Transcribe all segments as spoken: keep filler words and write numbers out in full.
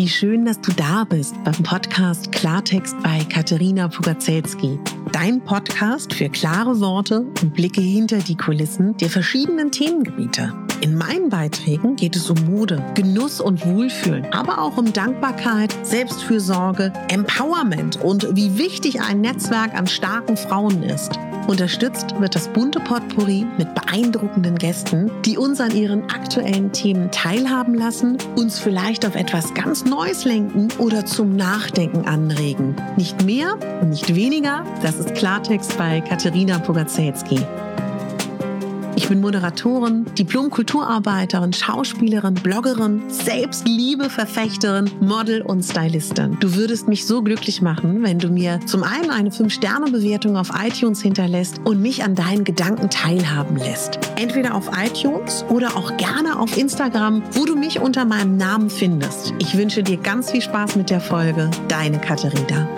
Wie schön, dass du da bist beim Podcast Klartext bei Katerina Pugacelski. Dein Podcast für klare Worte und Blicke hinter die Kulissen der verschiedenen Themengebiete. In meinen Beiträgen geht es um Mode, Genuss und Wohlfühlen, aber auch um Dankbarkeit, Selbstfürsorge, Empowerment und wie wichtig ein Netzwerk an starken Frauen ist. Unterstützt wird das bunte Potpourri mit beeindruckenden Gästen, die uns an ihren aktuellen Themen teilhaben lassen, uns vielleicht auf etwas ganz Neues lenken oder zum Nachdenken anregen. Nicht mehr und nicht weniger, das ist Klartext bei Katerina Pugacelski. Ich bin Moderatorin, Diplom-Kulturarbeiterin, Schauspielerin, Bloggerin, Selbstliebe-Verfechterin, Model und Stylistin. Du würdest mich so glücklich machen, wenn du mir zum einen eine fünf Sterne Bewertung auf iTunes hinterlässt und mich an deinen Gedanken teilhaben lässt. Entweder auf iTunes oder auch gerne auf Instagram, wo du mich unter meinem Namen findest. Ich wünsche dir ganz viel Spaß mit der Folge. Deine Katerina.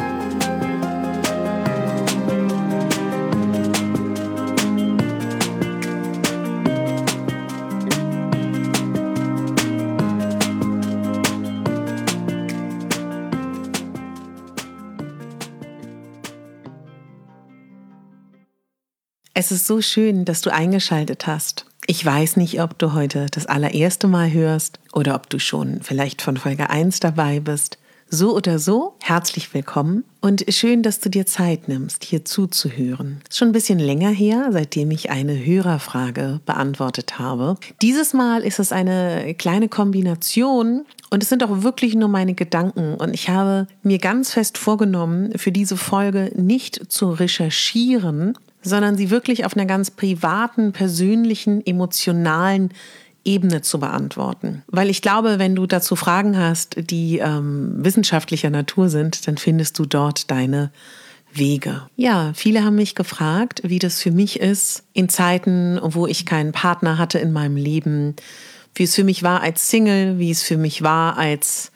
Es ist so schön, dass du eingeschaltet hast. Ich weiß nicht, ob du heute das allererste Mal hörst oder ob du schon vielleicht von Folge eins dabei bist. So oder so, herzlich willkommen und schön, dass du dir Zeit nimmst, hier zuzuhören. Ist schon ein bisschen länger her, seitdem ich eine Hörerfrage beantwortet habe. Dieses Mal ist es eine kleine Kombination und es sind auch wirklich nur meine Gedanken. Und ich habe mir ganz fest vorgenommen, für diese Folge nicht zu recherchieren, sondern sie wirklich auf einer ganz privaten, persönlichen, emotionalen Ebene zu beantworten. Weil ich glaube, wenn du dazu Fragen hast, die ähm, wissenschaftlicher Natur sind, dann findest du dort deine Wege. Ja, viele haben mich gefragt, wie das für mich ist, in Zeiten, wo ich keinen Partner hatte in meinem Leben, wie es für mich war als Single, wie es für mich war als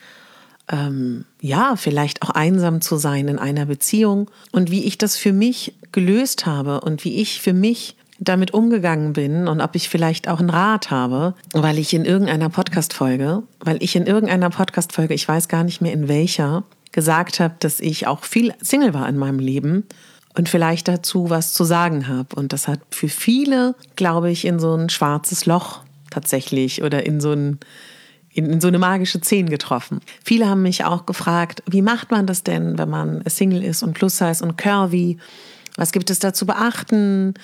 Ähm, ja, vielleicht auch einsam zu sein in einer Beziehung und wie ich das für mich gelöst habe und wie ich für mich damit umgegangen bin und ob ich vielleicht auch einen Rat habe, weil ich in irgendeiner Podcast-Folge, weil ich in irgendeiner Podcast-Folge, ich weiß gar nicht mehr in welcher, gesagt habe, dass ich auch viel Single war in meinem Leben und vielleicht dazu was zu sagen habe. Und das hat für viele, glaube ich, in so ein schwarzes Loch tatsächlich oder in so ein In, in so eine magische zehn getroffen. Viele haben mich auch gefragt, wie macht man das denn, wenn man Single ist und Plus-Size und Curvy? Was gibt es da zu beachten?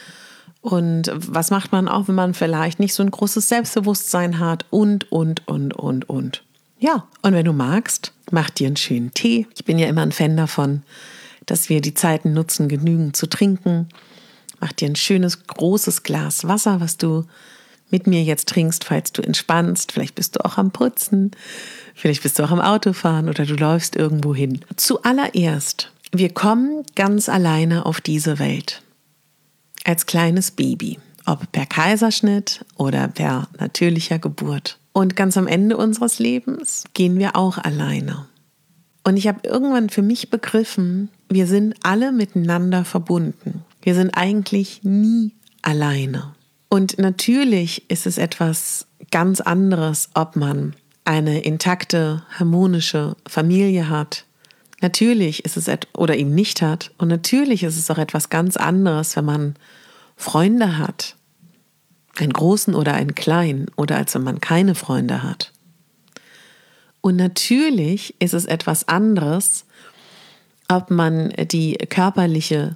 Und was macht man auch, wenn man vielleicht nicht so ein großes Selbstbewusstsein hat? Und, und, und, und, und. Ja, und wenn du magst, mach dir einen schönen Tee. Ich bin ja immer ein Fan davon, dass wir die Zeiten nutzen, genügend zu trinken. Mach dir ein schönes, großes Glas Wasser, was du mit mir jetzt trinkst, falls du entspannst. Vielleicht bist du auch am Putzen, vielleicht bist du auch am Autofahren oder du läufst irgendwo hin. Zuallererst, wir kommen ganz alleine auf diese Welt. Als kleines Baby, ob per Kaiserschnitt oder per natürlicher Geburt. Und ganz am Ende unseres Lebens gehen wir auch alleine. Und ich habe irgendwann für mich begriffen, wir sind alle miteinander verbunden. Wir sind eigentlich nie alleine. Und natürlich ist es etwas ganz anderes, ob man eine intakte, harmonische Familie hat. Natürlich ist es et- oder eben nicht hat. Und natürlich ist es auch etwas ganz anderes, wenn man Freunde hat. Einen großen oder einen kleinen. Oder als wenn man keine Freunde hat. Und natürlich ist es etwas anderes, ob man die körperliche,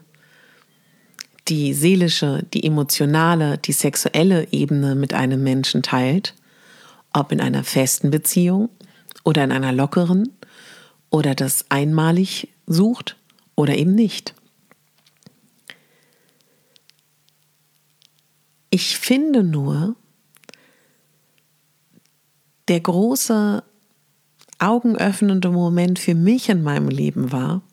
die seelische, die emotionale, die sexuelle Ebene mit einem Menschen teilt, ob in einer festen Beziehung oder in einer lockeren oder das einmalig sucht oder eben nicht. Ich finde nur, der große, augenöffnende Moment für mich in meinem Leben war,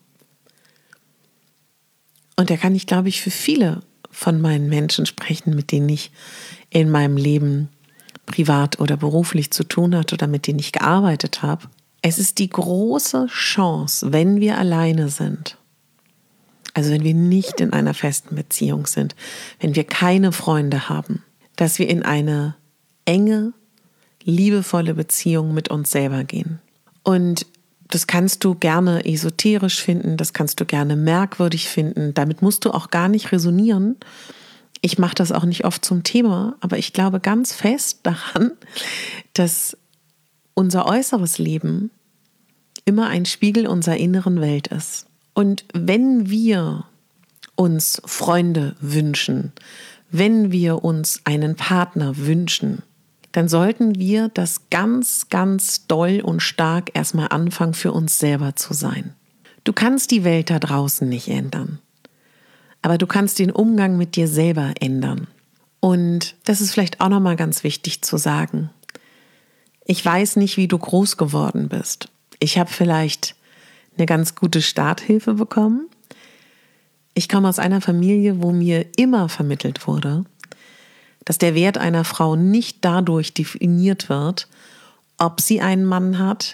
und da kann ich, glaube ich, für viele von meinen Menschen sprechen, mit denen ich in meinem Leben privat oder beruflich zu tun hatte oder mit denen ich gearbeitet habe. Es ist die große Chance, wenn wir alleine sind, also wenn wir nicht in einer festen Beziehung sind, wenn wir keine Freunde haben, dass wir in eine enge, liebevolle Beziehung mit uns selber gehen. Und Das kannst du gerne esoterisch finden, das kannst du gerne merkwürdig finden. Damit musst du auch gar nicht resonieren. Ich mache das auch nicht oft zum Thema, aber ich glaube ganz fest daran, dass unser äußeres Leben immer ein Spiegel unserer inneren Welt ist. Und wenn wir uns Freunde wünschen, wenn wir uns einen Partner wünschen, dann sollten wir das ganz, ganz doll und stark erstmal anfangen, für uns selber zu sein. Du kannst die Welt da draußen nicht ändern, aber du kannst den Umgang mit dir selber ändern. Und das ist vielleicht auch nochmal ganz wichtig zu sagen. Ich weiß nicht, wie du groß geworden bist. Ich habe vielleicht eine ganz gute Starthilfe bekommen. Ich komme aus einer Familie, wo mir immer vermittelt wurde, dass der Wert einer Frau nicht dadurch definiert wird, ob sie einen Mann hat,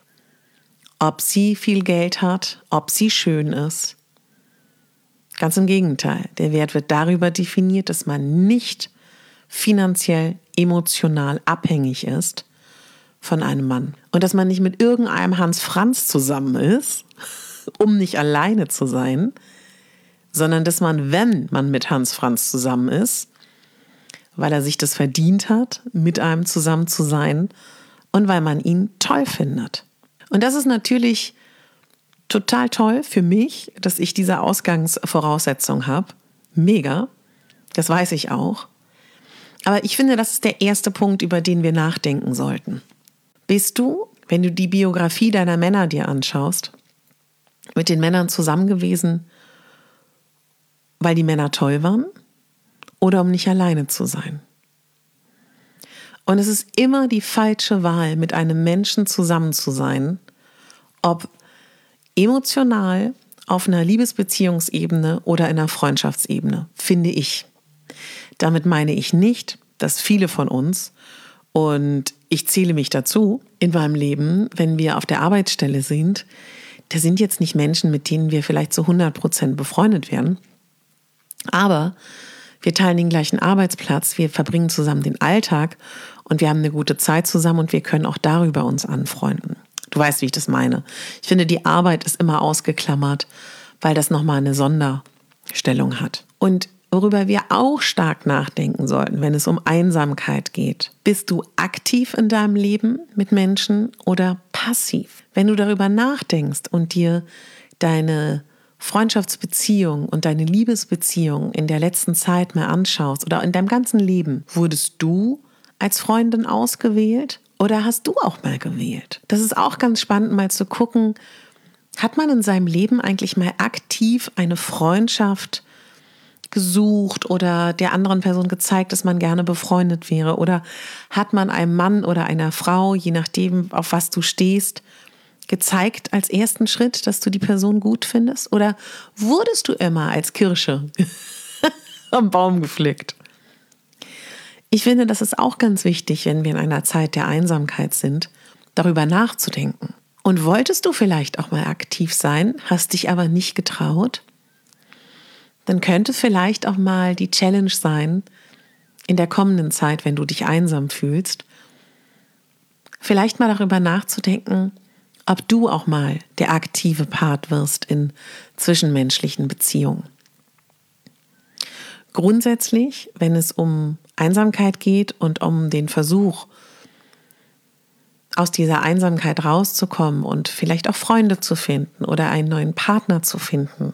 ob sie viel Geld hat, ob sie schön ist. Ganz im Gegenteil, der Wert wird darüber definiert, dass man nicht finanziell, emotional abhängig ist von einem Mann. Und dass man nicht mit irgendeinem Hans Franz zusammen ist, um nicht alleine zu sein, sondern dass man, wenn man mit Hans Franz zusammen ist, weil er sich das verdient hat, mit einem zusammen zu sein und weil man ihn toll findet. Und das ist natürlich total toll für mich, dass ich diese Ausgangsvoraussetzung habe. Mega, das weiß ich auch. Aber ich finde, das ist der erste Punkt, über den wir nachdenken sollten. Bist du, wenn du die Biografie deiner Männer dir anschaust, mit den Männern zusammen gewesen, weil die Männer toll waren oder um nicht alleine zu sein? Und es ist immer die falsche Wahl, mit einem Menschen zusammen zu sein, ob emotional, auf einer Liebesbeziehungsebene oder in einer Freundschaftsebene, finde ich. Damit meine ich nicht, dass viele von uns, und ich zähle mich dazu, in meinem Leben, wenn wir auf der Arbeitsstelle sind, da sind jetzt nicht Menschen, mit denen wir vielleicht zu hundert Prozent befreundet werden, aber wir teilen den gleichen Arbeitsplatz, wir verbringen zusammen den Alltag und wir haben eine gute Zeit zusammen und wir können auch darüber uns anfreunden. Du weißt, wie ich das meine. Ich finde, die Arbeit ist immer ausgeklammert, weil das nochmal eine Sonderstellung hat. Und worüber wir auch stark nachdenken sollten, wenn es um Einsamkeit geht. Bist du aktiv in deinem Leben mit Menschen oder passiv? Wenn du darüber nachdenkst und dir deine Freundschaftsbeziehung und deine Liebesbeziehung in der letzten Zeit mal anschaust oder in deinem ganzen Leben, wurdest du als Freundin ausgewählt oder hast du auch mal gewählt? Das ist auch ganz spannend, mal zu gucken, hat man in seinem Leben eigentlich mal aktiv eine Freundschaft gesucht oder der anderen Person gezeigt, dass man gerne befreundet wäre? Oder hat man einem Mann oder einer Frau, je nachdem, auf was du stehst, gezeigt als ersten Schritt, dass du die Person gut findest? Oder wurdest du immer als Kirsche am Baum gepflückt? Ich finde, das ist auch ganz wichtig, wenn wir in einer Zeit der Einsamkeit sind, darüber nachzudenken. Und wolltest du vielleicht auch mal aktiv sein, hast dich aber nicht getraut? Dann könnte vielleicht auch mal die Challenge sein, in der kommenden Zeit, wenn du dich einsam fühlst, vielleicht mal darüber nachzudenken, ob du auch mal der aktive Part wirst in zwischenmenschlichen Beziehungen. Grundsätzlich, wenn es um Einsamkeit geht und um den Versuch, aus dieser Einsamkeit rauszukommen und vielleicht auch Freunde zu finden oder einen neuen Partner zu finden.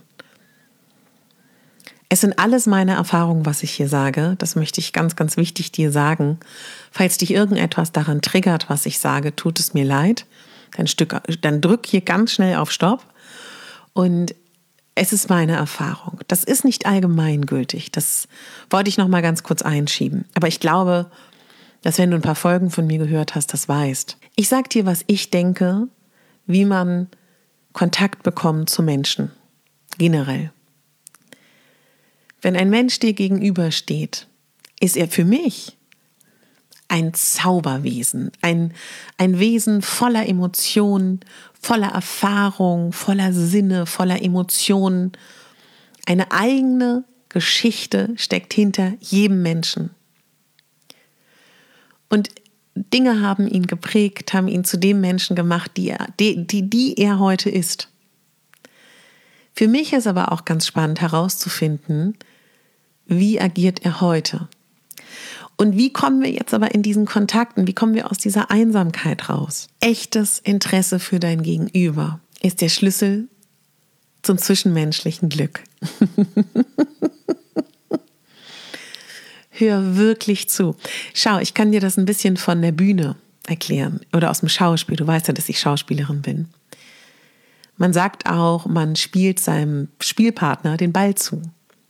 Es sind alles meine Erfahrungen, was ich hier sage. Das möchte ich ganz, ganz wichtig dir sagen. Falls dich irgendetwas daran triggert, was ich sage, tut es mir leid. Dann, Stück, dann drück hier ganz schnell auf Stopp. Und es ist meine Erfahrung. Das ist nicht allgemeingültig. Das wollte ich noch mal ganz kurz einschieben. Aber ich glaube, dass wenn du ein paar Folgen von mir gehört hast, das weißt. Ich sage dir, was ich denke, wie man Kontakt bekommt zu Menschen. Generell. Wenn ein Mensch dir gegenübersteht, ist er für mich ein Zauberwesen, ein, ein Wesen voller Emotionen, voller Erfahrung, voller Sinne, voller Emotionen. Eine eigene Geschichte steckt hinter jedem Menschen. Und Dinge haben ihn geprägt, haben ihn zu dem Menschen gemacht, die, er, die, die, die er heute ist. Für mich ist aber auch ganz spannend herauszufinden, wie agiert er heute? Und wie kommen wir jetzt aber in diesen Kontakten, wie kommen wir aus dieser Einsamkeit raus? Echtes Interesse für dein Gegenüber ist der Schlüssel zum zwischenmenschlichen Glück. Hör wirklich zu. Schau, ich kann dir das ein bisschen von der Bühne erklären oder aus dem Schauspiel. Du weißt ja, dass ich Schauspielerin bin. Man sagt auch, man spielt seinem Spielpartner den Ball zu.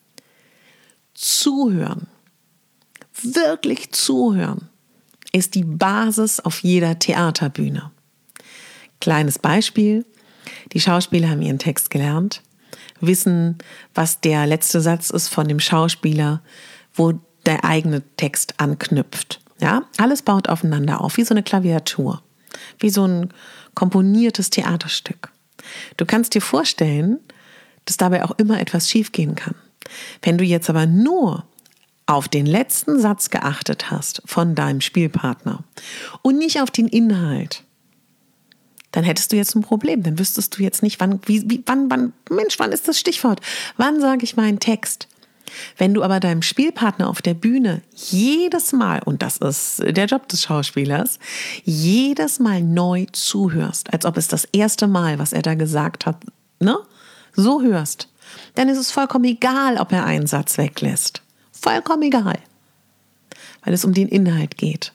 Zuhören, wirklich zuhören, ist die Basis auf jeder Theaterbühne. Kleines Beispiel, die Schauspieler haben ihren Text gelernt, wissen, was der letzte Satz ist von dem Schauspieler, wo der eigene Text anknüpft. Ja, alles baut aufeinander auf, wie so eine Klaviatur, wie so ein komponiertes Theaterstück. Du kannst dir vorstellen, dass dabei auch immer etwas schiefgehen kann. Wenn du jetzt aber nur auf den letzten Satz geachtet hast von deinem Spielpartner und nicht auf den Inhalt, dann hättest du jetzt ein Problem. Dann wüsstest du jetzt nicht, wann, wie, wie, wann, wann, Mensch, wann ist das Stichwort? Wann sage ich meinen Text? Wenn du aber deinem Spielpartner auf der Bühne jedes Mal, und das ist der Job des Schauspielers, jedes Mal neu zuhörst, als ob es das erste Mal, was er da gesagt hat, ne, so hörst, dann ist es vollkommen egal, ob er einen Satz weglässt. Vollkommen egal, weil es um den Inhalt geht.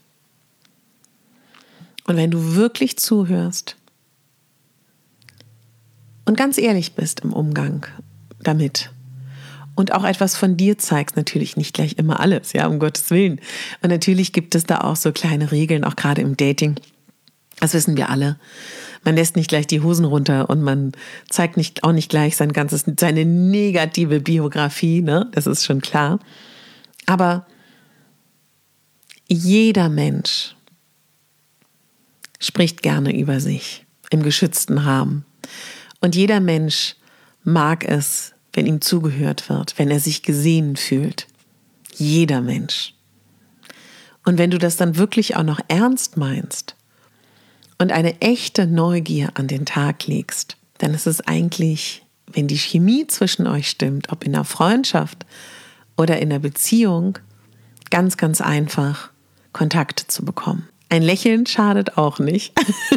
Und wenn du wirklich zuhörst und ganz ehrlich bist im Umgang damit und auch etwas von dir zeigst, natürlich nicht gleich immer alles, ja, um Gottes Willen. Und natürlich gibt es da auch so kleine Regeln, auch gerade im Dating. Das wissen wir alle. Man lässt nicht gleich die Hosen runter und man zeigt nicht, auch nicht gleich sein ganzes, seine negative Biografie, ne? Das ist schon klar. Aber jeder Mensch spricht gerne über sich im geschützten Rahmen. Und jeder Mensch mag es, wenn ihm zugehört wird, wenn er sich gesehen fühlt. Jeder Mensch. Und wenn du das dann wirklich auch noch ernst meinst und eine echte Neugier an den Tag legst, dann ist es eigentlich, wenn die Chemie zwischen euch stimmt, ob in einer Freundschaft oder in einer Beziehung, ganz, ganz einfach, Kontakte zu bekommen. Ein Lächeln schadet auch nicht.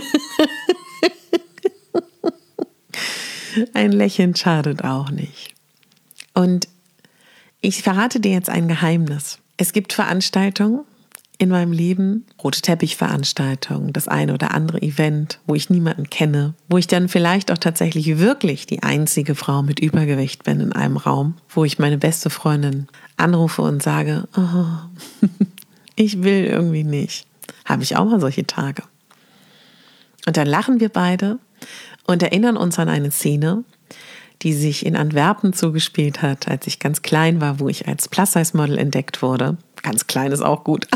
Ein Lächeln schadet auch nicht. Und ich verrate dir jetzt ein Geheimnis. Es gibt Veranstaltungen in meinem Leben, rote Teppichveranstaltungen, das eine oder andere Event, wo ich niemanden kenne, wo ich dann vielleicht auch tatsächlich wirklich die einzige Frau mit Übergewicht bin in einem Raum, wo ich meine beste Freundin anrufe und sage, oh, ich will irgendwie nicht. Habe ich auch mal solche Tage. Und dann lachen wir beide und erinnern uns an eine Szene, die sich in Antwerpen zugespielt hat, als ich ganz klein war, wo ich als Plus-Size-Model entdeckt wurde. Ganz klein ist auch gut.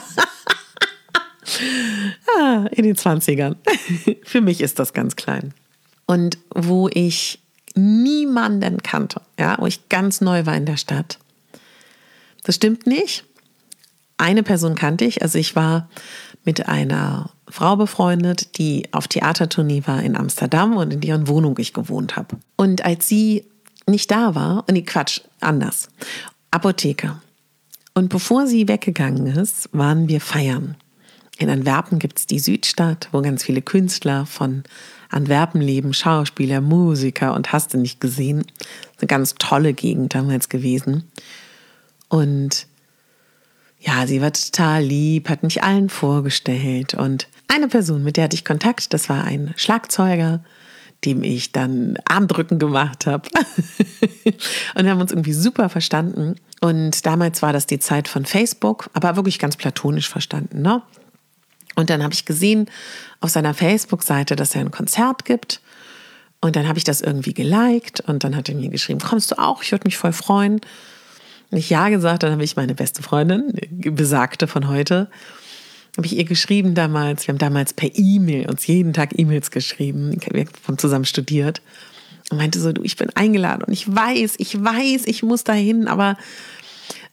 ah, in den zwanzigern. Für mich ist das ganz klein. Und wo ich niemanden kannte, ja, wo ich ganz neu war in der Stadt. Das stimmt nicht. Eine Person kannte ich, also ich war mit einer Frau befreundet, die auf Theatertournee war in Amsterdam und in deren Wohnung ich gewohnt habe. Und als sie nicht da war, und nee, Quatsch, anders, Apotheke. Und bevor sie weggegangen ist, waren wir feiern. In Antwerpen gibt es die Südstadt, wo ganz viele Künstler von Antwerpen leben, Schauspieler, Musiker und hast du nicht gesehen. Eine ganz tolle Gegend damals gewesen. Und ja, sie war total lieb, hat mich allen vorgestellt. Und eine Person, mit der hatte ich Kontakt, das war ein Schlagzeuger, dem ich dann Armdrücken gemacht habe. Und wir haben uns irgendwie super verstanden. Und damals war das die Zeit von Facebook, aber wirklich ganz platonisch verstanden, ne? Und dann habe ich gesehen auf seiner Facebook-Seite, dass er ein Konzert gibt. Und dann habe ich das irgendwie geliked und dann hat er mir geschrieben, kommst du auch? Ich würde mich voll freuen. Und ich ja gesagt, dann habe ich meine beste Freundin, besagte von heute, habe ich ihr geschrieben damals, wir haben damals per E-Mail uns jeden Tag E-Mails geschrieben, wir haben zusammen studiert und meinte so, du, ich bin eingeladen und ich weiß, ich weiß, ich muss dahin, aber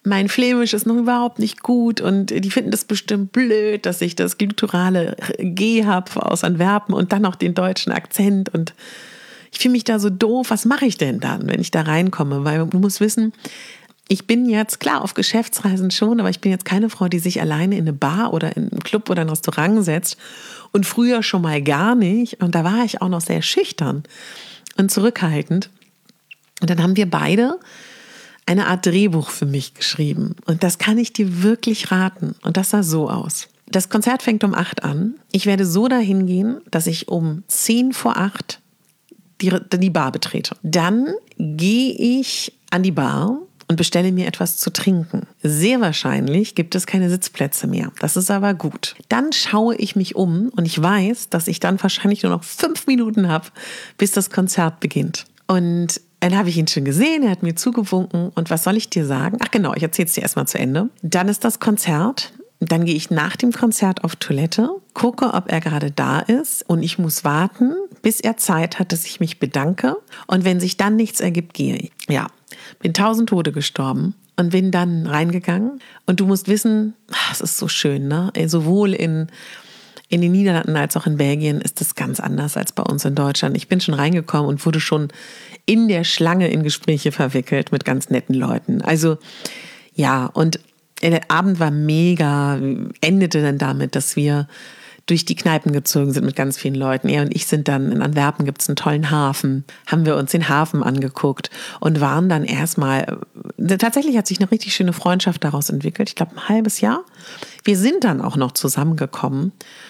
mein Flämisch ist noch überhaupt nicht gut und die finden das bestimmt blöd, dass ich das gutturale G habe aus Antwerpen und dann noch den deutschen Akzent und ich fühle mich da so doof. Was mache ich denn dann, wenn ich da reinkomme? Weil du musst wissen, ich bin jetzt, klar, auf Geschäftsreisen schon, aber ich bin jetzt keine Frau, die sich alleine in eine Bar oder in einen Club oder ein Restaurant setzt und früher schon mal gar nicht. Und da war ich auch noch sehr schüchtern und zurückhaltend. Und dann haben wir beide eine Art Drehbuch für mich geschrieben. Und das kann ich dir wirklich raten. Und das sah so aus. Das Konzert fängt um acht an. Ich werde so dahin gehen, dass ich um zehn vor acht die, die Bar betrete. Dann gehe ich an die Bar und bestelle mir etwas zu trinken. Sehr wahrscheinlich gibt es keine Sitzplätze mehr. Das ist aber gut. Dann schaue ich mich um und ich weiß, dass ich dann wahrscheinlich nur noch fünf Minuten habe, bis das Konzert beginnt. Und dann habe ich ihn schon gesehen, er hat mir zugewunken. Und was soll ich dir sagen? Ach genau, ich erzähle es dir erstmal zu Ende. Dann ist das Konzert. Dann gehe ich nach dem Konzert auf Toilette, gucke, ob er gerade da ist. Und ich muss warten, bis er Zeit hat, dass ich mich bedanke. Und wenn sich dann nichts ergibt, gehe ich. Ja, bin tausend Tode gestorben und bin dann reingegangen. Und du musst wissen, es ist so schön, ne? Sowohl in In den Niederlanden als auch in Belgien ist das ganz anders als bei uns in Deutschland. Ich bin schon reingekommen und wurde schon in der Schlange in Gespräche verwickelt mit ganz netten Leuten. Also ja, und der Abend war mega, endete dann damit, dass wir durch die Kneipen gezogen sind mit ganz vielen Leuten. Er und ich sind dann, in Antwerpen gibt es einen tollen Hafen, haben wir uns den Hafen angeguckt und waren dann erstmal, tatsächlich hat sich eine richtig schöne Freundschaft daraus entwickelt, ich glaube ein halbes Jahr. Wir sind dann auch noch zusammengekommen.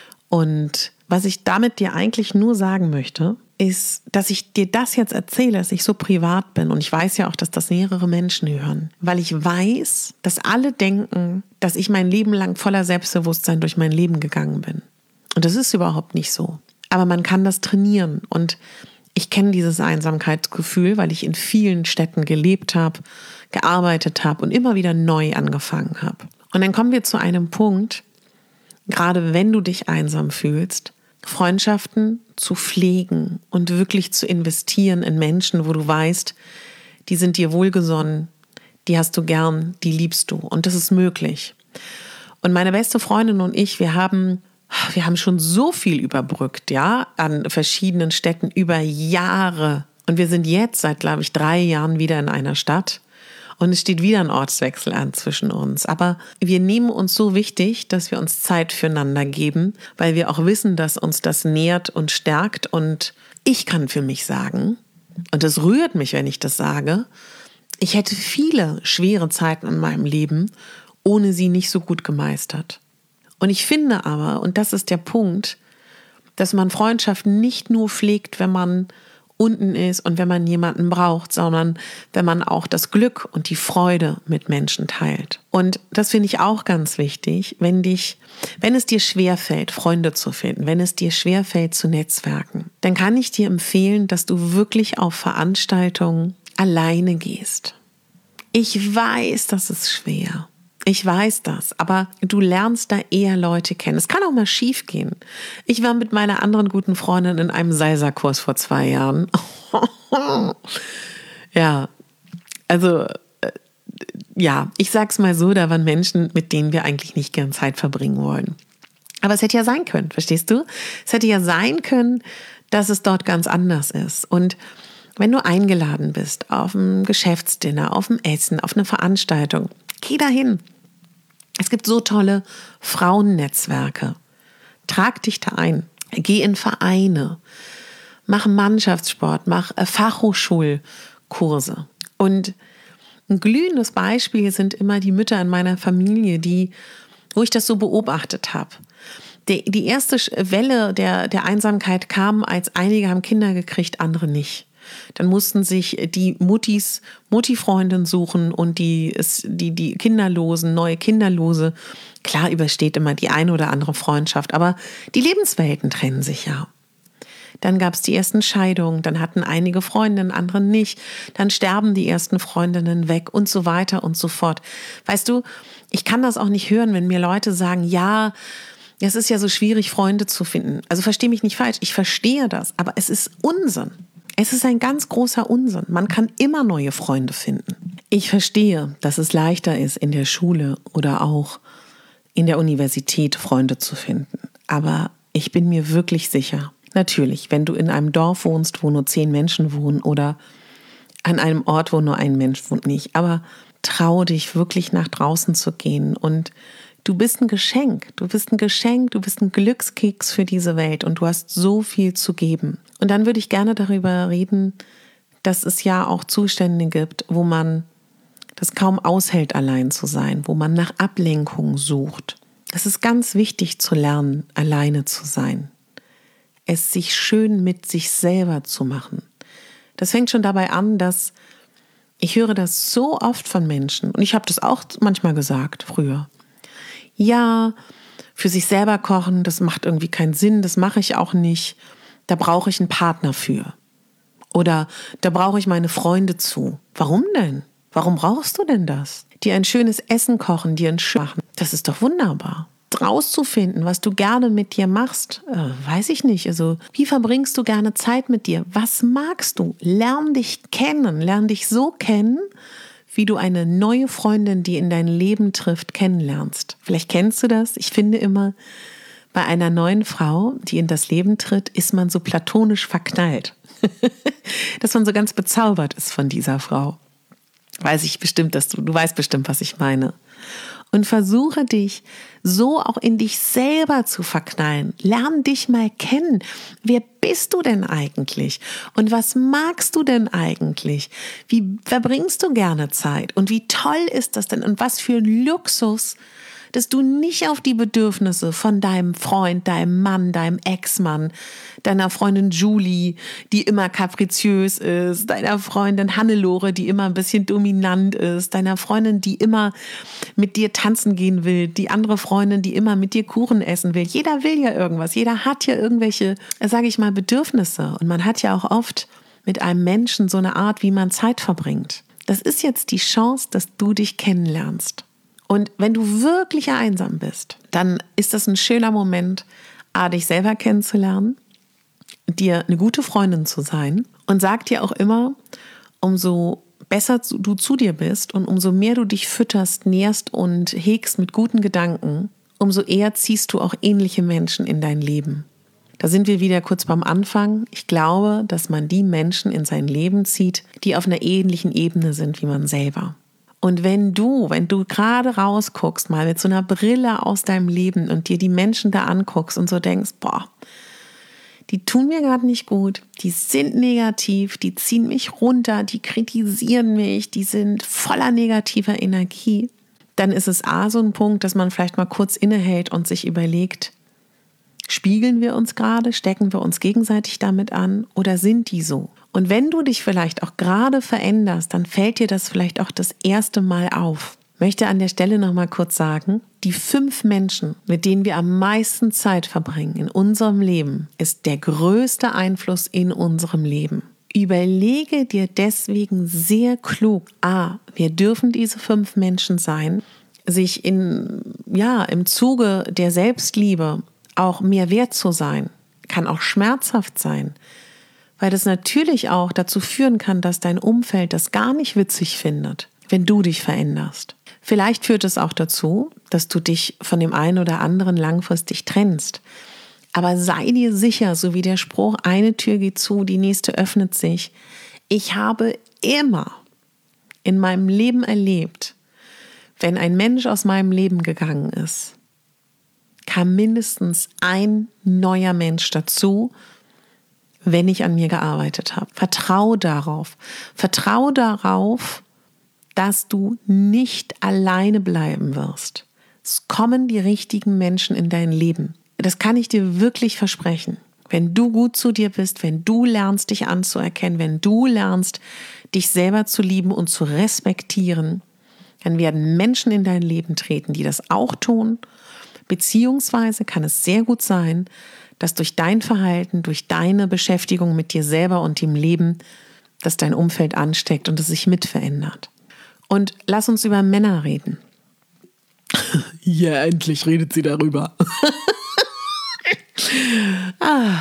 Und was ich damit dir eigentlich nur sagen möchte, ist, dass ich dir das jetzt erzähle, dass ich so privat bin. Und ich weiß ja auch, dass das mehrere Menschen hören. Weil ich weiß, dass alle denken, dass ich mein Leben lang voller Selbstbewusstsein durch mein Leben gegangen bin. Und das ist überhaupt nicht so. Aber man kann das trainieren. Und ich kenne dieses Einsamkeitsgefühl, weil ich in vielen Städten gelebt habe, gearbeitet habe und immer wieder neu angefangen habe. Und dann kommen wir zu einem Punkt, gerade wenn du dich einsam fühlst, Freundschaften zu pflegen und wirklich zu investieren in Menschen, wo du weißt, die sind dir wohlgesonnen, die hast du gern, die liebst du. Und das ist möglich. Und meine beste Freundin und ich, wir haben, wir haben schon so viel überbrückt, ja, an verschiedenen Städten über Jahre. Und wir sind jetzt seit, glaube ich, drei Jahren wieder in einer Stadt. Und es steht wieder ein Ortswechsel an zwischen uns. Aber wir nehmen uns so wichtig, dass wir uns Zeit füreinander geben, weil wir auch wissen, dass uns das nährt und stärkt. Und ich kann für mich sagen, und das rührt mich, wenn ich das sage, ich hätte viele schwere Zeiten in meinem Leben ohne sie nicht so gut gemeistert. Und ich finde aber, und das ist der Punkt, dass man Freundschaften nicht nur pflegt, wenn man unten ist und wenn man jemanden braucht, sondern wenn man auch das Glück und die Freude mit Menschen teilt. Und das finde ich auch ganz wichtig, wenn dich, wenn es dir schwerfällt, Freunde zu finden, wenn es dir schwerfällt zu netzwerken, dann kann ich dir empfehlen, dass du wirklich auf Veranstaltungen alleine gehst. Ich weiß, das ist schwer. Ich weiß das, aber du lernst da eher Leute kennen. Es kann auch mal schief gehen. Ich war mit meiner anderen guten Freundin in einem Salsa-Kurs vor zwei Jahren. Ja, also äh, ja, ich sag's mal so, da waren Menschen, mit denen wir eigentlich nicht gern Zeit verbringen wollen. Aber es hätte ja sein können, verstehst du? Es hätte ja sein können, dass es dort ganz anders ist. Und wenn du eingeladen bist auf ein Geschäftsdinner, auf ein Essen, auf eine Veranstaltung, geh dahin. Es gibt so tolle Frauennetzwerke. Trag dich da ein. Geh in Vereine. Mach Mannschaftssport. Mach Fachhochschulkurse. Und ein glühendes Beispiel sind immer die Mütter in meiner Familie, die, wo ich das so beobachtet habe. Die, die erste Welle der, der Einsamkeit kam, als einige haben Kinder gekriegt, andere nicht. Dann mussten sich die Muttis Mutti-Freundin suchen und die, die, die Kinderlosen, neue Kinderlose. Klar übersteht immer die eine oder andere Freundschaft, aber die Lebenswelten trennen sich ja. Dann gab es die ersten Scheidungen, dann hatten einige Freundinnen, andere nicht. Dann sterben die ersten Freundinnen weg und so weiter und so fort. Weißt du, ich kann das auch nicht hören, wenn mir Leute sagen, ja, es ist ja so schwierig, Freunde zu finden. Also versteh mich nicht falsch, ich verstehe das, aber es ist Unsinn. Es ist ein ganz großer Unsinn. Man kann immer neue Freunde finden. Ich verstehe, dass es leichter ist, in der Schule oder auch in der Universität Freunde zu finden. Aber ich bin mir wirklich sicher, natürlich, wenn du in einem Dorf wohnst, wo nur zehn Menschen wohnen oder an einem Ort, wo nur ein Mensch wohnt, nicht. Aber traue dich wirklich nach draußen zu gehen und du bist ein Geschenk. Du bist ein Geschenk, du bist ein Glückskeks für diese Welt und du hast so viel zu geben. Und dann würde ich gerne darüber reden, dass es ja auch Zustände gibt, wo man das kaum aushält, allein zu sein, wo man nach Ablenkung sucht. Es ist ganz wichtig zu lernen, alleine zu sein. Es sich schön mit sich selber zu machen. Das fängt schon dabei an, dass ich höre das so oft von Menschen und ich habe das auch manchmal gesagt früher. Ja, für sich selber kochen, das macht irgendwie keinen Sinn, das mache ich auch nicht. Da brauche ich einen Partner für. Oder da brauche ich meine Freunde zu. Warum denn? Warum brauchst du denn das? Dir ein schönes Essen kochen, dir ein Schön machen. Das ist doch wunderbar. Rauszufinden, was du gerne mit dir machst, äh, weiß ich nicht. Also, wie verbringst du gerne Zeit mit dir? Was magst du? Lern dich kennen. Lern dich so kennen, wie du eine neue Freundin, die in dein Leben trifft, kennenlernst. Vielleicht kennst du das. Ich finde immer, bei einer neuen Frau, die in das Leben tritt, ist man so platonisch verknallt. Dass man so ganz bezaubert ist von dieser Frau. Weiß ich bestimmt, dass du, du weißt bestimmt, was ich meine. Und versuche dich so auch in dich selber zu verknallen. Lern dich mal kennen. Wer bist du denn eigentlich? Und was magst du denn eigentlich? Wie verbringst du gerne Zeit? Und wie toll ist das denn? Und was für ein Luxus, dass du nicht auf die Bedürfnisse von deinem Freund, deinem Mann, deinem Ex-Mann, deiner Freundin Julie, die immer kapriziös ist, deiner Freundin Hannelore, die immer ein bisschen dominant ist, deiner Freundin, die immer mit dir tanzen gehen will, die andere Freundin, die immer mit dir Kuchen essen will. Jeder will ja irgendwas, jeder hat ja irgendwelche, sage ich mal, Bedürfnisse. Und man hat ja auch oft mit einem Menschen so eine Art, wie man Zeit verbringt. Das ist jetzt die Chance, dass du dich kennenlernst. Und wenn du wirklich einsam bist, dann ist das ein schöner Moment, A, dich selber kennenzulernen, dir eine gute Freundin zu sein und sag dir auch immer, umso besser du zu dir bist und umso mehr du dich fütterst, nährst und hegst mit guten Gedanken, umso eher ziehst du auch ähnliche Menschen in dein Leben. Da sind wir wieder kurz beim Anfang. Ich glaube, dass man die Menschen in sein Leben zieht, die auf einer ähnlichen Ebene sind wie man selber. Und wenn du, wenn du gerade rausguckst, mal mit so einer Brille aus deinem Leben und dir die Menschen da anguckst und so denkst, boah, die tun mir gerade nicht gut, die sind negativ, die ziehen mich runter, die kritisieren mich, die sind voller negativer Energie, dann ist es A, so ein Punkt, dass man vielleicht mal kurz innehält und sich überlegt, spiegeln wir uns gerade, stecken wir uns gegenseitig damit an oder sind die so? Und wenn du dich vielleicht auch gerade veränderst, dann fällt dir das vielleicht auch das erste Mal auf. Ich möchte an der Stelle noch mal kurz sagen, die fünf Menschen, mit denen wir am meisten Zeit verbringen in unserem Leben, ist der größte Einfluss in unserem Leben. Überlege dir deswegen sehr klug, A, wir dürfen diese fünf Menschen sein, sich in, ja, im Zuge der Selbstliebe auch mehr wert zu sein, kann auch schmerzhaft sein, weil das natürlich auch dazu führen kann, dass dein Umfeld das gar nicht witzig findet, wenn du dich veränderst. Vielleicht führt es auch dazu, dass du dich von dem einen oder anderen langfristig trennst. Aber sei dir sicher, so wie der Spruch, eine Tür geht zu, die nächste öffnet sich. Ich habe immer in meinem Leben erlebt, wenn ein Mensch aus meinem Leben gegangen ist, kam mindestens ein neuer Mensch dazu, wenn ich an mir gearbeitet habe. Vertraue darauf. Vertraue darauf, dass du nicht alleine bleiben wirst. Es kommen die richtigen Menschen in dein Leben. Das kann ich dir wirklich versprechen. Wenn du gut zu dir bist, wenn du lernst, dich anzuerkennen, wenn du lernst, dich selber zu lieben und zu respektieren, dann werden Menschen in dein Leben treten, die das auch tun. Beziehungsweise kann es sehr gut sein, dass durch dein Verhalten, durch deine Beschäftigung mit dir selber und dem Leben, dass dein Umfeld ansteckt und es sich mit verändert. Und lass uns über Männer reden. Ja, endlich redet sie darüber. ah.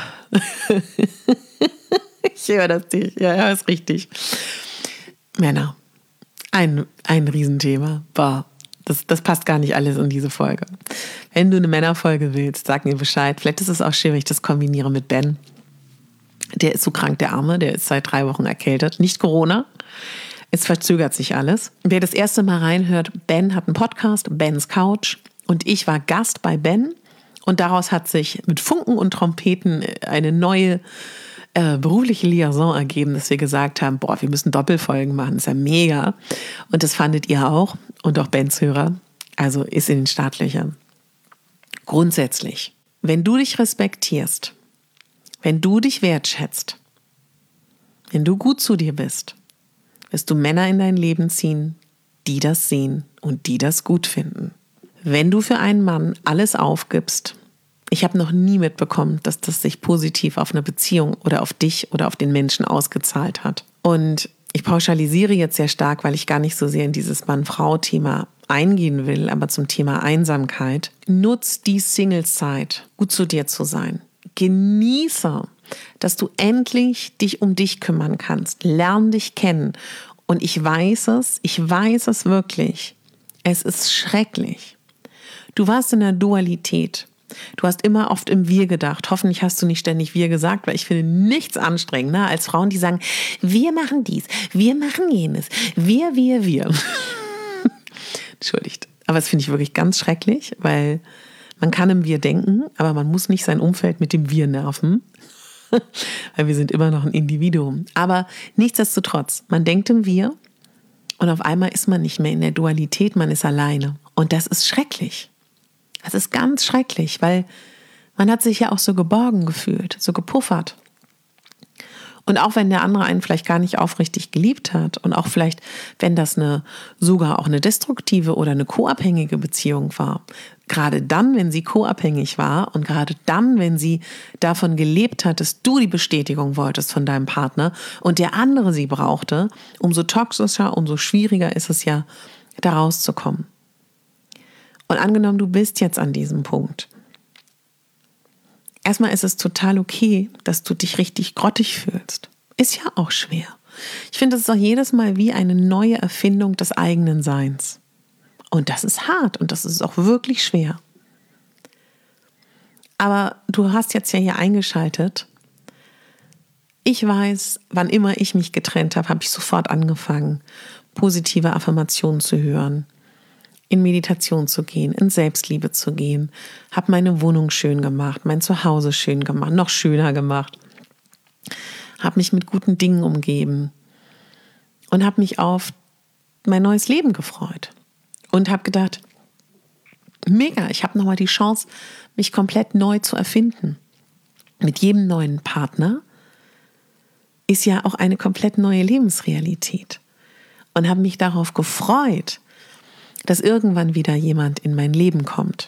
Ich höre das nicht. Ja, ja, ist richtig. Männer. Ein, ein Riesenthema. Boah, das, das passt gar nicht alles in diese Folge. Wenn du eine Männerfolge willst, sag mir Bescheid. Vielleicht ist es auch schön, wenn ich das kombiniere mit Ben. Der ist so krank, der Arme. Der ist seit drei Wochen erkältet. Nicht Corona. Es verzögert sich alles. Wer das erste Mal reinhört, Ben hat einen Podcast, Bens Couch. Und ich war Gast bei Ben. Und daraus hat sich mit Funken und Trompeten eine neue äh, berufliche Liaison ergeben, dass wir gesagt haben, boah, wir müssen Doppelfolgen machen, das ist ja mega. Und das fandet ihr auch und auch Bens Hörer. Also ist in den Startlöchern. Grundsätzlich, wenn du dich respektierst, wenn du dich wertschätzt, wenn du gut zu dir bist, wirst du Männer in dein Leben ziehen, die das sehen und die das gut finden. Wenn du für einen Mann alles aufgibst, ich habe noch nie mitbekommen, dass das sich positiv auf eine Beziehung oder auf dich oder auf den Menschen ausgezahlt hat. Und ich pauschalisiere jetzt sehr stark, weil ich gar nicht so sehr in dieses Mann-Frau-Thema eingehen will, aber zum Thema Einsamkeit. Nutz die Single-Zeit, gut zu dir zu sein. Genieße, dass du endlich dich um dich kümmern kannst. Lern dich kennen. Und ich weiß es, ich weiß es wirklich. Es ist schrecklich. Du warst in der Dualität. Du hast immer oft im Wir gedacht. Hoffentlich hast du nicht ständig Wir gesagt, weil ich finde nichts anstrengender als Frauen, die sagen, wir machen dies, wir machen jenes, wir, wir, wir. Entschuldigt. Aber das finde ich wirklich ganz schrecklich, weil man kann im Wir denken, aber man muss nicht sein Umfeld mit dem Wir nerven, weil wir sind immer noch ein Individuum. Aber nichtsdestotrotz, man denkt im Wir und auf einmal ist man nicht mehr in der Dualität, man ist alleine. Und das ist schrecklich. Das ist ganz schrecklich, weil man hat sich ja auch so geborgen gefühlt, so gepuffert. Und auch wenn der andere einen vielleicht gar nicht aufrichtig geliebt hat und auch vielleicht, wenn das eine sogar auch eine destruktive oder eine co-abhängige Beziehung war, gerade dann, wenn sie co-abhängig war und gerade dann, wenn sie davon gelebt hat, dass du die Bestätigung wolltest von deinem Partner und der andere sie brauchte, umso toxischer, umso schwieriger ist es ja, da rauszukommen. Und angenommen, du bist jetzt an diesem Punkt. Erstmal ist es total okay, dass du dich richtig grottig fühlst. Ist ja auch schwer. Ich finde, es ist auch jedes Mal wie eine neue Erfindung des eigenen Seins. Und das ist hart und das ist auch wirklich schwer. Aber du hast jetzt ja hier eingeschaltet. Ich weiß, wann immer ich mich getrennt habe, habe ich sofort angefangen, positive Affirmationen zu hören, in Meditation zu gehen, in Selbstliebe zu gehen, habe meine Wohnung schön gemacht, mein Zuhause schön gemacht, noch schöner gemacht, habe mich mit guten Dingen umgeben und habe mich auf mein neues Leben gefreut und habe gedacht, mega, ich habe nochmal die Chance, mich komplett neu zu erfinden. Mit jedem neuen Partner ist ja auch eine komplett neue Lebensrealität und habe mich darauf gefreut, dass irgendwann wieder jemand in mein Leben kommt.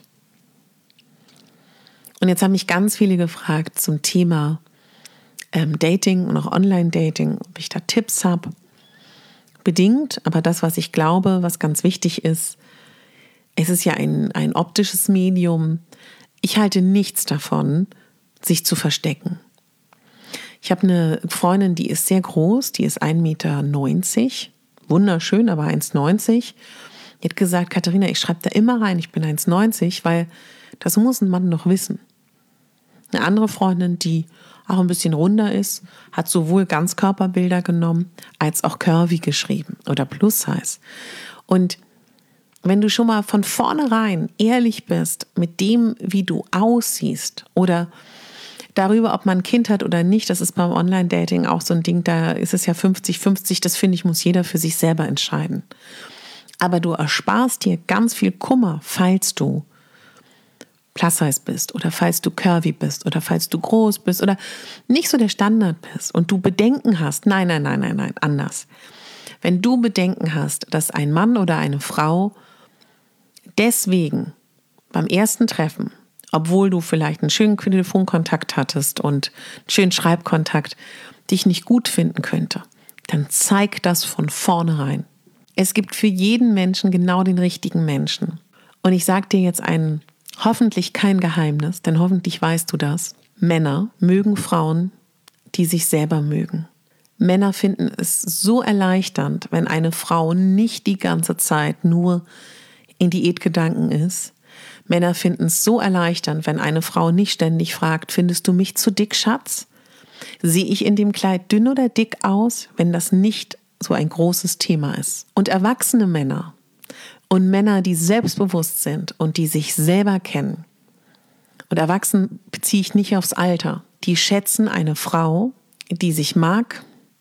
Und jetzt haben mich ganz viele gefragt zum Thema ähm, Dating und auch Online-Dating, ob ich da Tipps habe. Bedingt, aber das, was ich glaube, was ganz wichtig ist, es ist ja ein, ein optisches Medium. Ich halte nichts davon, sich zu verstecken. Ich habe eine Freundin, die ist sehr groß, die ist ein Meter neunzig, wunderschön, aber eins neunzig. Die hat gesagt, Katharina, ich schreibe da immer rein, ich bin eins neunzig, weil das muss ein Mann doch wissen. Eine andere Freundin, die auch ein bisschen runder ist, hat sowohl Ganzkörperbilder genommen, als auch curvy geschrieben oder plus size. Und wenn du schon mal von vornherein ehrlich bist mit dem, wie du aussiehst oder darüber, ob man ein Kind hat oder nicht, das ist beim Online-Dating auch so ein Ding, da ist es ja fünfzig fünfzig, das finde ich, muss jeder für sich selber entscheiden. Aber du ersparst dir ganz viel Kummer, falls du plus-size bist oder falls du curvy bist oder falls du groß bist oder nicht so der Standard bist und du Bedenken hast. Nein, nein, nein, nein, nein, anders. Wenn du Bedenken hast, dass ein Mann oder eine Frau deswegen beim ersten Treffen, obwohl du vielleicht einen schönen Telefonkontakt hattest und einen schönen Schreibkontakt, dich nicht gut finden könnte, dann zeig das von vornherein. Es gibt für jeden Menschen genau den richtigen Menschen. Und ich sage dir jetzt ein, hoffentlich kein Geheimnis, denn hoffentlich weißt du das. Männer mögen Frauen, die sich selber mögen. Männer finden es so erleichternd, wenn eine Frau nicht die ganze Zeit nur in Diätgedanken ist. Männer finden es so erleichternd, wenn eine Frau nicht ständig fragt, findest du mich zu dick, Schatz? Sehe ich in dem Kleid dünn oder dick aus, wenn das nicht so ein großes Thema ist? Und erwachsene Männer und Männer, die selbstbewusst sind und die sich selber kennen, und erwachsen beziehe ich nicht aufs Alter, die schätzen eine Frau, die sich mag,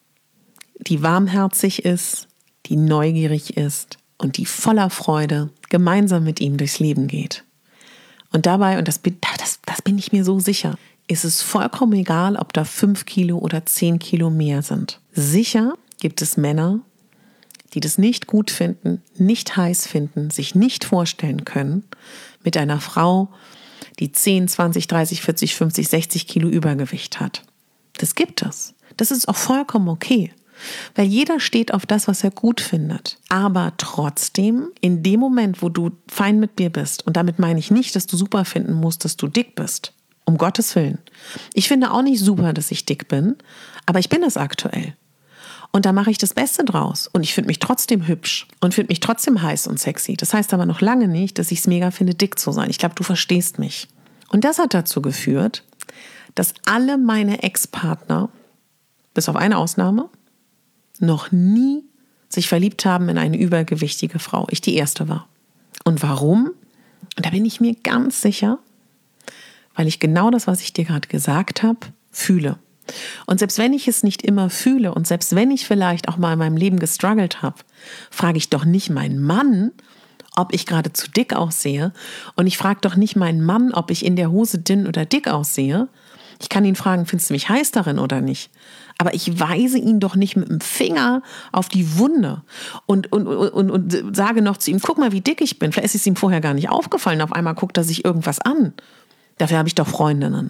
die warmherzig ist, die neugierig ist und die voller Freude gemeinsam mit ihm durchs Leben geht. Und dabei, und das bin, das, das bin ich mir so sicher, ist es vollkommen egal, ob da fünf Kilo oder zehn Kilo mehr sind. Sicher gibt es Männer, die das nicht gut finden, nicht heiß finden, sich nicht vorstellen können, mit einer Frau, die zehn, zwanzig, dreißig, vierzig, fünfzig, sechzig Kilo Übergewicht hat. Das gibt es. Das ist auch vollkommen okay. Weil jeder steht auf das, was er gut findet. Aber trotzdem, in dem Moment, wo du fein mit dir bist, und damit meine ich nicht, dass du super finden musst, dass du dick bist. Um Gottes Willen. Ich finde auch nicht super, dass ich dick bin, aber ich bin es aktuell. Und da mache ich das Beste draus. Und ich finde mich trotzdem hübsch und finde mich trotzdem heiß und sexy. Das heißt aber noch lange nicht, dass ich es mega finde, dick zu sein. Ich glaube, du verstehst mich. Und das hat dazu geführt, dass alle meine Ex-Partner, bis auf eine Ausnahme, noch nie sich verliebt haben in eine übergewichtige Frau. Ich die erste war. Und warum? Und da bin ich mir ganz sicher, weil ich genau das, was ich dir gerade gesagt habe, fühle. Und selbst wenn ich es nicht immer fühle und selbst wenn ich vielleicht auch mal in meinem Leben gestruggelt habe, frage ich doch nicht meinen Mann, ob ich gerade zu dick aussehe. Und ich frage doch nicht meinen Mann, ob ich in der Hose dünn oder dick aussehe. Ich kann ihn fragen, findest du mich heiß darin oder nicht? Aber ich weise ihn doch nicht mit dem Finger auf die Wunde und, und, und, und sage noch zu ihm, guck mal, wie dick ich bin. Vielleicht ist es ihm vorher gar nicht aufgefallen. Auf einmal guckt er sich irgendwas an. Dafür habe ich doch Freundinnen.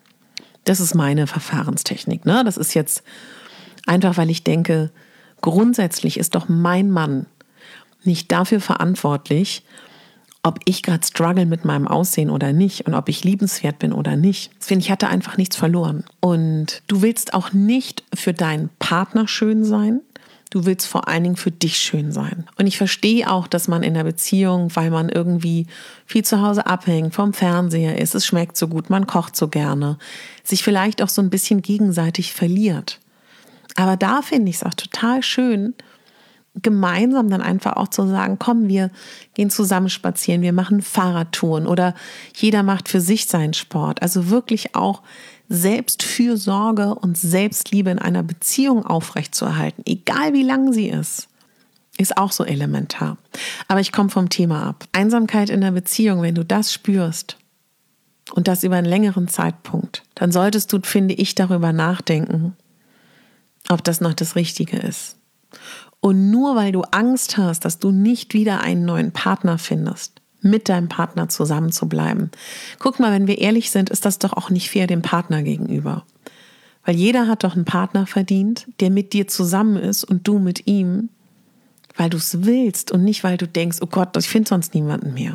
Das ist meine Verfahrenstechnik. Ne? Das ist jetzt einfach, weil ich denke, grundsätzlich ist doch mein Mann nicht dafür verantwortlich, ob ich gerade struggle mit meinem Aussehen oder nicht und ob ich liebenswert bin oder nicht. Deswegen, ich hatte einfach nichts verloren. Und du willst auch nicht für deinen Partner schön sein. Du willst vor allen Dingen für dich schön sein. Und ich verstehe auch, dass man in der Beziehung, weil man irgendwie viel zu Hause abhängt, vom Fernseher ist, es schmeckt so gut, man kocht so gerne, sich vielleicht auch so ein bisschen gegenseitig verliert. Aber da finde ich es auch total schön, gemeinsam dann einfach auch zu sagen, komm, wir gehen zusammen spazieren, wir machen Fahrradtouren oder jeder macht für sich seinen Sport. Also wirklich auch Selbstfürsorge und Selbstliebe in einer Beziehung aufrechtzuerhalten, egal wie lang sie ist, ist auch so elementar. Aber ich komme vom Thema ab. Einsamkeit in der Beziehung, wenn du das spürst und das über einen längeren Zeitpunkt, dann solltest du, finde ich, darüber nachdenken, ob das noch das Richtige ist. Und nur weil du Angst hast, dass du nicht wieder einen neuen Partner findest, mit deinem Partner zusammen zu bleiben. Guck mal, wenn wir ehrlich sind, ist das doch auch nicht fair dem Partner gegenüber. Weil jeder hat doch einen Partner verdient, der mit dir zusammen ist und du mit ihm, weil du es willst und nicht, weil du denkst, oh Gott, ich finde sonst niemanden mehr.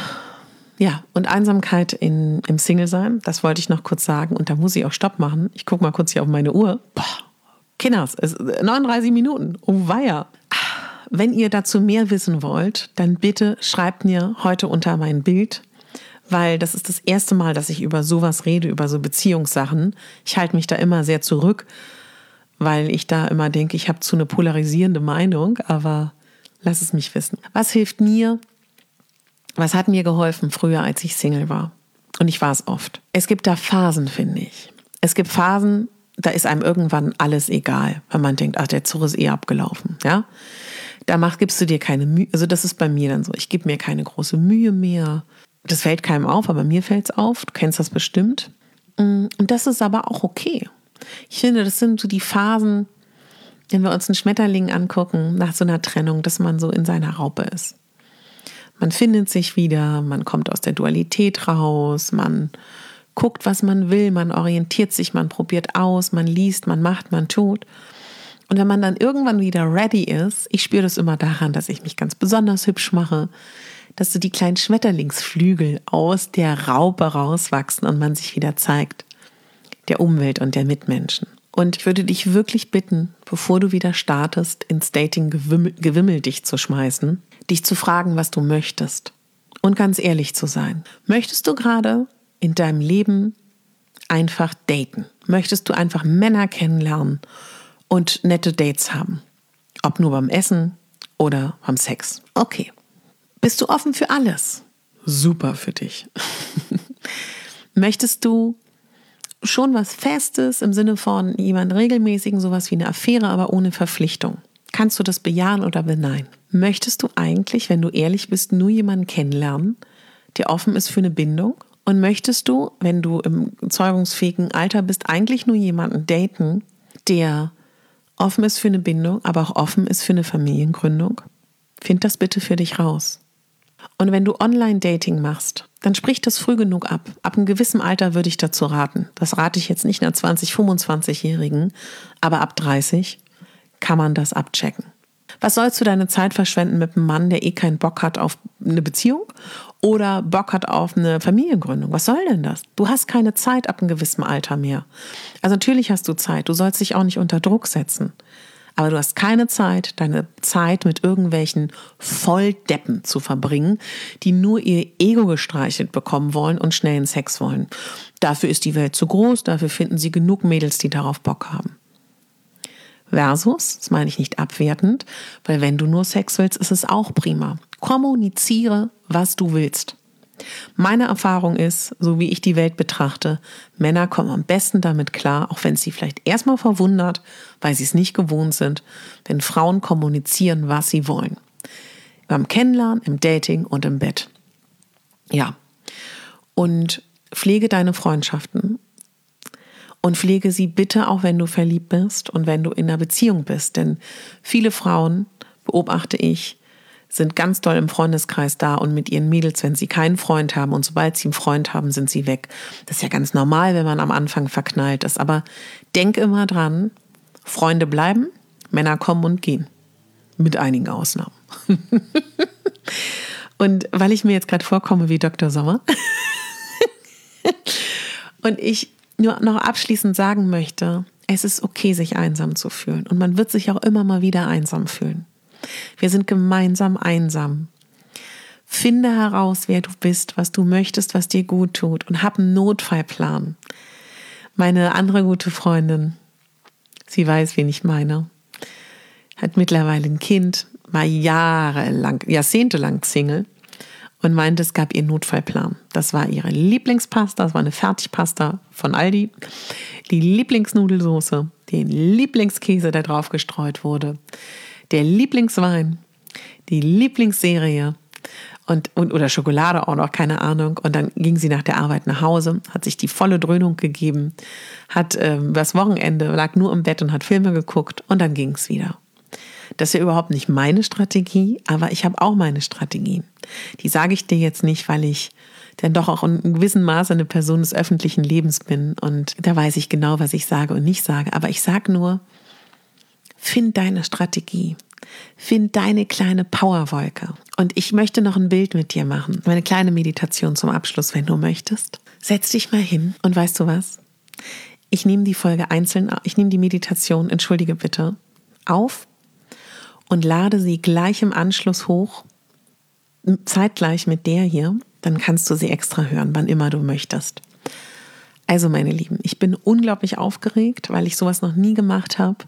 Ja, und Einsamkeit in, im Single-Sein, das wollte ich noch kurz sagen und da muss ich auch Stopp machen. Ich gucke mal kurz hier auf meine Uhr. Boah, Kinders, es ist neununddreißig Minuten. Oh weia. Wenn ihr dazu mehr wissen wollt, dann bitte schreibt mir heute unter mein Bild, weil das ist das erste Mal, dass ich über sowas rede, über so Beziehungssachen. Ich halte mich da immer sehr zurück, weil ich da immer denke, ich habe zu eine polarisierende Meinung, aber lass es mich wissen. Was hilft mir? Was hat mir geholfen früher, als ich Single war? Und ich war es oft. Es gibt da Phasen, finde ich. Es gibt Phasen, da ist einem irgendwann alles egal, wenn man denkt, ach, der Zug ist eh abgelaufen, ja. Da mach, gibst du dir keine Mühe, also das ist bei mir dann so, ich gebe mir keine große Mühe mehr. Das fällt keinem auf, aber mir fällt es auf, du kennst das bestimmt. Und das ist aber auch okay. Ich finde, das sind so die Phasen, wenn wir uns einen Schmetterling angucken, nach so einer Trennung, dass man so in seiner Raupe ist. Man findet sich wieder, man kommt aus der Dualität raus, man guckt, was man will, man orientiert sich, man probiert aus, man liest, man macht, man tut. Und wenn man dann irgendwann wieder ready ist, ich spüre das immer daran, dass ich mich ganz besonders hübsch mache, dass so die kleinen Schmetterlingsflügel aus der Raupe rauswachsen und man sich wieder zeigt, der Umwelt und der Mitmenschen. Und ich würde dich wirklich bitten, bevor du wieder startest, ins Dating-Gewimmel dich zu schmeißen, dich zu fragen, was du möchtest. Und ganz ehrlich zu sein. Möchtest du gerade in deinem Leben einfach daten? Möchtest du einfach Männer kennenlernen und nette Dates haben? Ob nur beim Essen oder beim Sex. Okay. Bist du offen für alles? Super für dich. Möchtest du schon was Festes im Sinne von jemand regelmäßigen, sowas wie eine Affäre, aber ohne Verpflichtung? Kannst du das bejahen oder beneiden? Möchtest du eigentlich, wenn du ehrlich bist, nur jemanden kennenlernen, der offen ist für eine Bindung? Und möchtest du, wenn du im zeugungsfähigen Alter bist, eigentlich nur jemanden daten, der offen ist für eine Bindung, aber auch offen ist für eine Familiengründung? Find das bitte für dich raus. Und wenn du Online-Dating machst, dann sprich das früh genug ab. Ab einem gewissen Alter würde ich dazu raten. Das rate ich jetzt nicht einer zwanzig-, fünfundzwanzigjährigen, aber ab dreißig kann man das abchecken. Was sollst du deine Zeit verschwenden mit einem Mann, der eh keinen Bock hat auf eine Beziehung oder Bock hat auf eine Familiengründung? Was soll denn das? Du hast keine Zeit ab einem gewissen Alter mehr. Also natürlich hast du Zeit, du sollst dich auch nicht unter Druck setzen. Aber du hast keine Zeit, deine Zeit mit irgendwelchen Volldeppen zu verbringen, die nur ihr Ego gestreichelt bekommen wollen und schnellen Sex wollen. Dafür ist die Welt zu groß, dafür finden sie genug Mädels, die darauf Bock haben. Versus, das meine ich nicht abwertend, weil wenn du nur Sex willst, ist es auch prima. Kommuniziere, was du willst. Meine Erfahrung ist, so wie ich die Welt betrachte, Männer kommen am besten damit klar, auch wenn es sie vielleicht erstmal verwundert, weil sie es nicht gewohnt sind, wenn Frauen kommunizieren, was sie wollen. Beim Kennenlernen, im Dating und im Bett. Ja. Und pflege deine Freundschaften. Und pflege sie bitte auch, wenn du verliebt bist und wenn du in einer Beziehung bist. Denn viele Frauen, beobachte ich, sind ganz doll im Freundeskreis da und mit ihren Mädels, wenn sie keinen Freund haben. Und sobald sie einen Freund haben, sind sie weg. Das ist ja ganz normal, wenn man am Anfang verknallt ist. Aber denk immer dran, Freunde bleiben, Männer kommen und gehen. Mit einigen Ausnahmen. Und weil ich mir jetzt gerade vorkomme wie Doktor Sommer und ich nur noch abschließend sagen möchte, es ist okay, sich einsam zu fühlen. Und man wird sich auch immer mal wieder einsam fühlen. Wir sind gemeinsam einsam. Finde heraus, wer du bist, was du möchtest, was dir gut tut und hab einen Notfallplan. Meine andere gute Freundin, sie weiß, wen ich meine, hat mittlerweile ein Kind, war jahrelang, jahrzehntelang Single und meinte, es gab ihren Notfallplan. Das war ihre Lieblingspasta, das war eine Fertigpasta von Aldi, die Lieblingsnudelsoße, den Lieblingskäse, der drauf gestreut wurde, der Lieblingswein, die Lieblingsserie und, und oder Schokolade auch noch, keine Ahnung. Und dann ging sie nach der Arbeit nach Hause, hat sich die volle Dröhnung gegeben, hat ähm, das Wochenende, lag nur im Bett und hat Filme geguckt und dann ging es wieder. Das ist ja überhaupt nicht meine Strategie, aber ich habe auch meine Strategien. Die sage ich dir jetzt nicht, weil ich dann doch auch in gewissem Maße eine Person des öffentlichen Lebens bin und da weiß ich genau, was ich sage und nicht sage. Aber ich sage nur, find deine Strategie. Find deine kleine Powerwolke. Und ich möchte noch ein Bild mit dir machen. Eine kleine Meditation zum Abschluss, wenn du möchtest. Setz dich mal hin und weißt du was? Ich nehme die Folge einzeln, ich nehme die Meditation, entschuldige bitte, auf und lade sie gleich im Anschluss hoch, zeitgleich mit der hier. Dann kannst du sie extra hören, wann immer du möchtest. Also meine Lieben, ich bin unglaublich aufgeregt, weil ich sowas noch nie gemacht habe.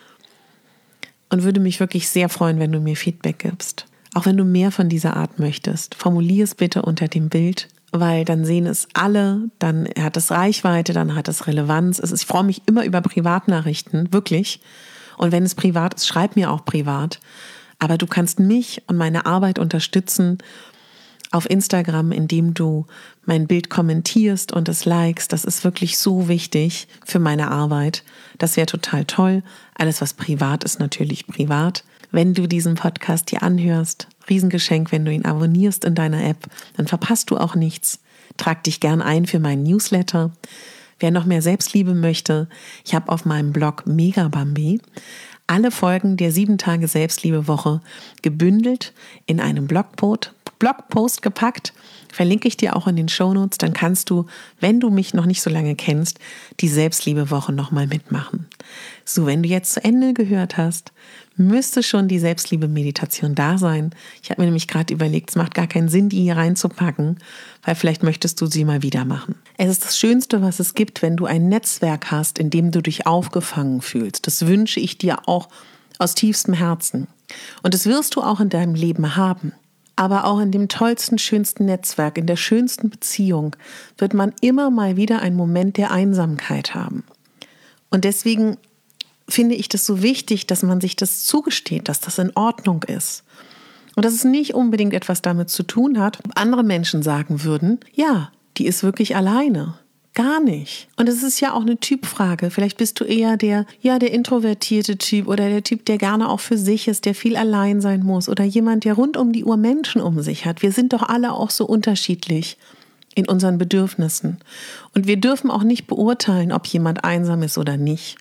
Und würde mich wirklich sehr freuen, wenn du mir Feedback gibst. Auch wenn du mehr von dieser Art möchtest, formulier es bitte unter dem Bild, weil dann sehen es alle, dann hat es Reichweite, dann hat es Relevanz. Es ist, ich freue mich immer über Privatnachrichten, wirklich. Und wenn es privat ist, schreib mir auch privat. Aber du kannst mich und meine Arbeit unterstützen auf Instagram, indem du mein Bild kommentierst und es likest. Das ist wirklich so wichtig für meine Arbeit. Das wäre total toll. Alles, was privat ist, natürlich privat. Wenn du diesen Podcast hier anhörst, Riesengeschenk, wenn du ihn abonnierst in deiner App, dann verpasst du auch nichts. Trag dich gern ein für meinen Newsletter. Wer noch mehr Selbstliebe möchte, ich habe auf meinem Blog Megabambi alle Folgen der sieben Tage Selbstliebe-Woche gebündelt in einem Blogpost Blogpost gepackt, verlinke ich dir auch in den Shownotes, dann kannst du, wenn du mich noch nicht so lange kennst, die Selbstliebe-Woche nochmal mitmachen. So, wenn du jetzt zu Ende gehört hast, müsste schon die Selbstliebe-Meditation da sein. Ich habe mir nämlich gerade überlegt, es macht gar keinen Sinn, die hier reinzupacken, weil vielleicht möchtest du sie mal wieder machen. Es ist das Schönste, was es gibt, wenn du ein Netzwerk hast, in dem du dich aufgefangen fühlst. Das wünsche ich dir auch aus tiefstem Herzen. Und das wirst du auch in deinem Leben haben. Aber auch in dem tollsten, schönsten Netzwerk, in der schönsten Beziehung wird man immer mal wieder einen Moment der Einsamkeit haben. Und deswegen finde ich das so wichtig, dass man sich das zugesteht, dass das in Ordnung ist. Und dass es nicht unbedingt etwas damit zu tun hat, ob andere Menschen sagen würden, ja, die ist wirklich alleine. Gar nicht. Und es ist ja auch eine Typfrage. Vielleicht bist du eher der, ja, der introvertierte Typ oder der Typ, der gerne auch für sich ist, der viel allein sein muss oder jemand, der rund um die Uhr Menschen um sich hat. Wir sind doch alle auch so unterschiedlich in unseren Bedürfnissen. Und wir dürfen auch nicht beurteilen, ob jemand einsam ist oder nicht.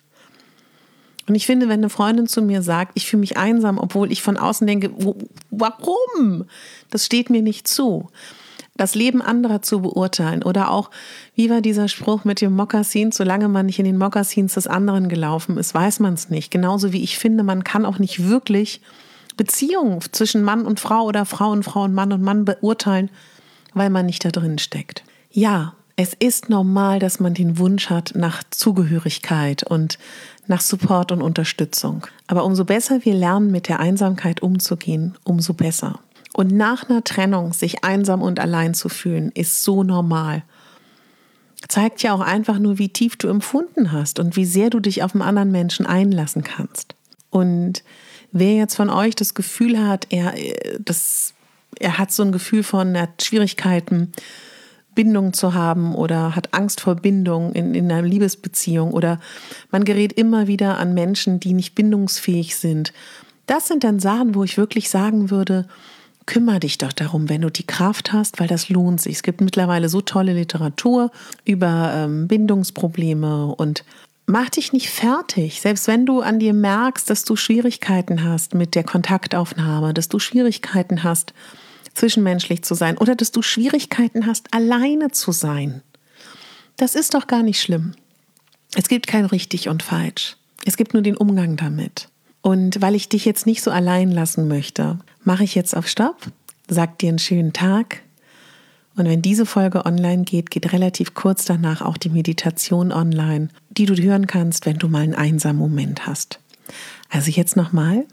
Und ich finde, wenn eine Freundin zu mir sagt, ich fühle mich einsam, obwohl ich von außen denke, warum? Das steht mir nicht zu. Das Leben anderer zu beurteilen oder auch, wie war dieser Spruch mit dem Mokassin, solange man nicht in den Mokassins des anderen gelaufen ist, weiß man es nicht. Genauso wie ich finde, man kann auch nicht wirklich Beziehungen zwischen Mann und Frau oder Frau und Frau und Mann und Mann beurteilen, weil man nicht da drin steckt. Ja, es ist normal, dass man den Wunsch hat nach Zugehörigkeit und nach Support und Unterstützung. Aber umso besser wir lernen, mit der Einsamkeit umzugehen, umso besser. Und nach einer Trennung sich einsam und allein zu fühlen, ist so normal. Zeigt ja auch einfach nur, wie tief du empfunden hast und wie sehr du dich auf einen anderen Menschen einlassen kannst. Und wer jetzt von euch das Gefühl hat, er, das, er hat so ein Gefühl von, er hat Schwierigkeiten, Bindung zu haben oder hat Angst vor Bindung in, in einer Liebesbeziehung oder man gerät immer wieder an Menschen, die nicht bindungsfähig sind. Das sind dann Sachen, wo ich wirklich sagen würde, kümmere dich doch darum, wenn du die Kraft hast, weil das lohnt sich. Es gibt mittlerweile so tolle Literatur über ähm, Bindungsprobleme und mach dich nicht fertig. Selbst wenn du an dir merkst, dass du Schwierigkeiten hast mit der Kontaktaufnahme, dass du Schwierigkeiten hast, zwischenmenschlich zu sein oder dass du Schwierigkeiten hast, alleine zu sein. Das ist doch gar nicht schlimm. Es gibt kein richtig und falsch. Es gibt nur den Umgang damit. Und weil ich dich jetzt nicht so allein lassen möchte, mache ich jetzt auf Stopp, sag dir einen schönen Tag. Und wenn diese Folge online geht, geht relativ kurz danach auch die Meditation online, die du hören kannst, wenn du mal einen einsamen Moment hast. Also jetzt nochmal,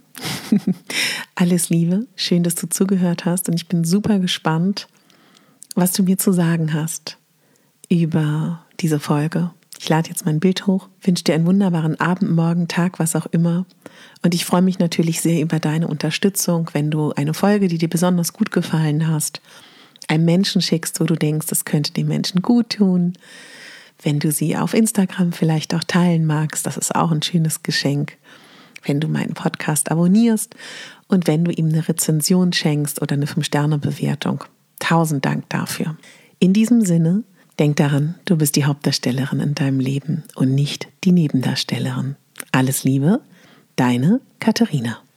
alles Liebe, schön, dass du zugehört hast und ich bin super gespannt, was du mir zu sagen hast über diese Folge. Ich lade jetzt mein Bild hoch, wünsche dir einen wunderbaren Abend, Morgen, Tag, was auch immer. Und ich freue mich natürlich sehr über deine Unterstützung, wenn du eine Folge, die dir besonders gut gefallen hast, einem Menschen schickst, wo du denkst, das könnte dem Menschen gut tun. Wenn du sie auf Instagram vielleicht auch teilen magst, das ist auch ein schönes Geschenk. Wenn du meinen Podcast abonnierst und wenn du ihm eine Rezension schenkst oder eine fünf Sterne Bewertung. Tausend Dank dafür. In diesem Sinne, denk daran, du bist die Hauptdarstellerin in deinem Leben und nicht die Nebendarstellerin. Alles Liebe, deine Katharina.